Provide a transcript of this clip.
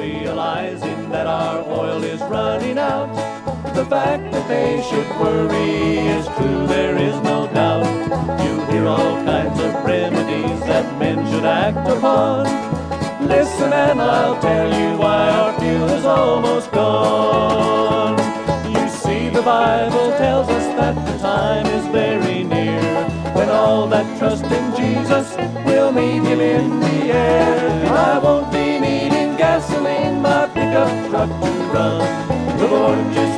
realizing that our oil is running out. The fact that they should worry is true, there is no doubt. You hear all kinds of remedies that men should act upon. Listen and I'll tell you why our fuel is almost gone. You see, the Bible tells us that the time is very near when all that trust in Jesus will meet him in the air. I won't be needing gasoline, my pickup truck to run. The Lord just